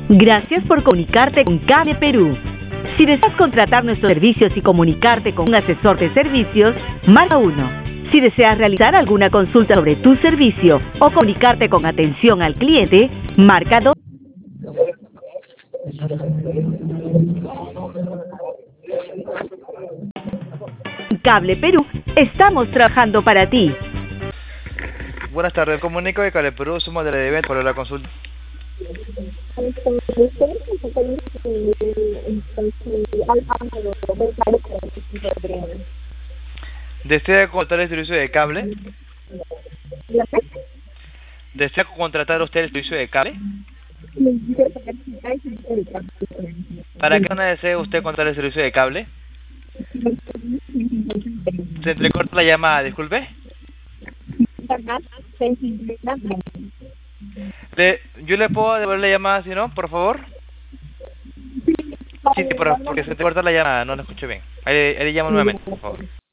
Gracias por comunicarte con Cable Perú. Si deseas contratar nuestros servicios y comunicarte con un asesor de servicios, marca 1. Si deseas realizar alguna consulta sobre tu servicio o comunicarte con atención al cliente, marca 2. Cable Perú, estamos trabajando para ti. Buenas tardes, comunico de Cable Perú, somos de la evento para la consulta. ¿Desea contratar el servicio de cable? ¿Desea contratar usted el servicio de cable? ¿Para qué no desea usted contratar el servicio de cable? Se entrecorta la llamada, disculpe. ¿Yo le puedo devolver la llamada si no, por favor? Sí, porque se entrecorta la llamada, no la escucho bien. Ahí le llamo nuevamente, por favor.